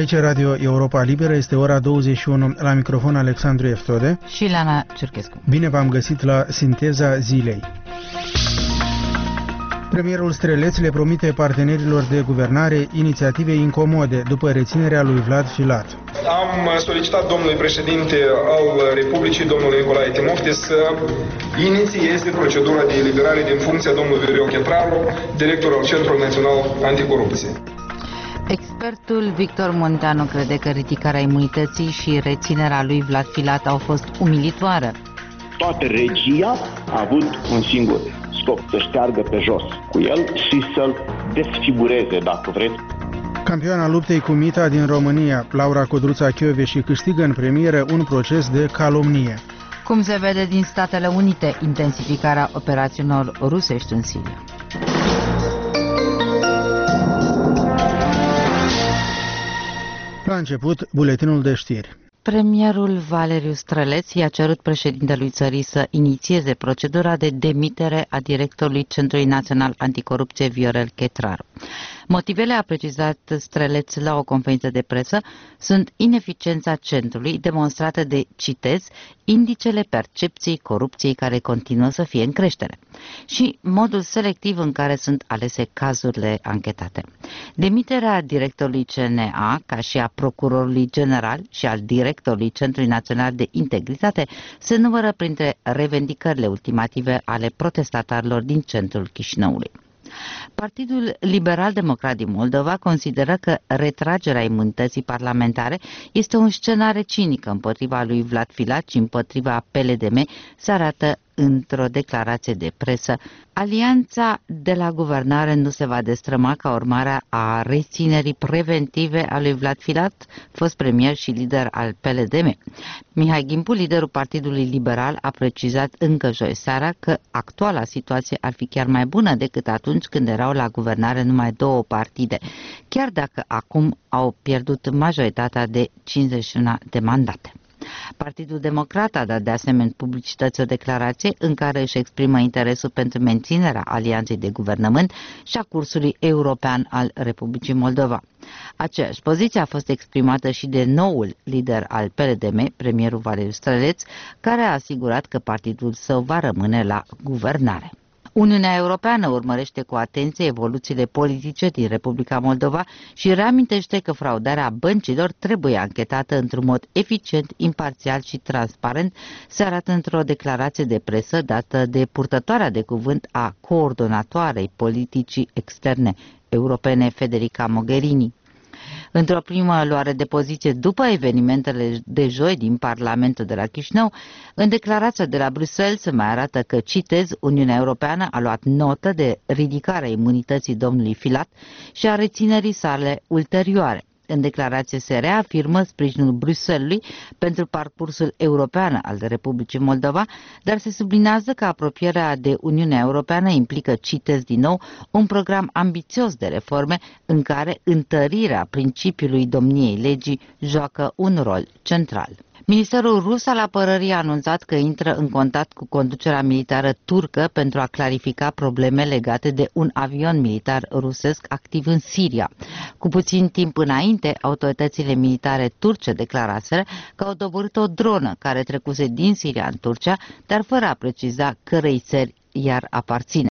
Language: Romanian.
Aici Radio Europa Liberă, este ora 21, la microfon Alexandru Eftode și Lana Ciurchescu. Bine v-am găsit la Sinteza Zilei. Premierul Streleț le promite partenerilor de guvernare inițiative incomode după reținerea lui Vlad Filat. Am solicitat domnului președinte al Republicii, domnului Nicolae Timofte, să inițieze procedura de eliberare din funcția domnului Viorel Chetraru, director al Centrului Național Anticorupție. Expertul Victor Munteanu crede că ridicarea imunității și reținerea lui Vlad Filat au fost umilitoare. Toată regia a avut un singur scop, să șteargă pe jos cu el și să-l desfigureze, dacă vreți. Campioana luptei cu mita din România, Laura Codruța-Chioveși, câștigă în premieră un proces de calomnie. Cum se vede din Statele Unite, intensificarea operațiunilor rusești în Siria. La început, buletinul de știri. Premierul Valeriu Streleț i-a cerut președintelui țării să inițieze procedura de demitere a directorului Centrului Național Anticorupție Viorel Chetraru. Motivele, a precizat Streleț la o conferință de presă, sunt ineficiența centrului demonstrată de, citez, indicele percepției corupției care continuă să fie în creștere și modul selectiv în care sunt alese cazurile anchetate. Demiterea directorului CNA, ca și a procurorului general și al directorului Centrului Național de Integritate, se numără printre revendicările ultimative ale protestatarilor din centrul Chișinăului. Partidul Liberal-Democrat din Moldova consideră că retragerea imunității parlamentare este un scenariu cinic împotriva lui Vlad Filat și împotriva PLDM, se arată într-o declarație de presă. Alianța de la guvernare nu se va destrăma ca urmare a reținerii preventive a lui Vlad Filat, fost premier și lider al PLDM. Mihai Gimpu, liderul Partidului Liberal, a precizat încă joi seara că actuala situație ar fi chiar mai bună decât atunci când erau la guvernare numai două partide, chiar dacă acum au pierdut majoritatea de 51 de mandate. Partidul Democrat a dat de asemenea publicității o declarație în care își exprimă interesul pentru menținerea alianței de guvernământ și a cursului european al Republicii Moldova. Aceeași poziție a fost exprimată și de noul lider al PLDM, premierul Valeriu Streleț, care a asigurat că partidul său va rămâne la guvernare. Uniunea Europeană urmărește cu atenție evoluțiile politice din Republica Moldova și reamintește că fraudarea băncilor trebuie anchetată într-un mod eficient, imparțial și transparent, se arată într-o declarație de presă dată de purtătoarea de cuvânt a coordonatoarei politicii externe europene, Federica Mogherini. Într-o primă luare de poziție după evenimentele de joi din Parlamentul de la Chișinău, în declarația de la Bruxelles se mai arată că, citez, Uniunea Europeană a luat notă de ridicarea imunității domnului Filat și a reținerii sale ulterioare. În declarație se reafirmă sprijinul Bruxellesului pentru parcursul european al Republicii Moldova, dar se sublinează că apropierea de Uniunea Europeană implică, citez din nou, un program ambițios de reforme în care întărirea principiului domniei legii joacă un rol central. Ministerul rus al apărării a anunțat că intră în contact cu conducerea militară turcă pentru a clarifica probleme legate de un avion militar rusesc activ în Siria. Cu puțin timp înainte, autoritățile militare turce declaraseră că au doborât o dronă care trecuse din Siria în Turcia, dar fără a preciza cărei țări i-ar aparține.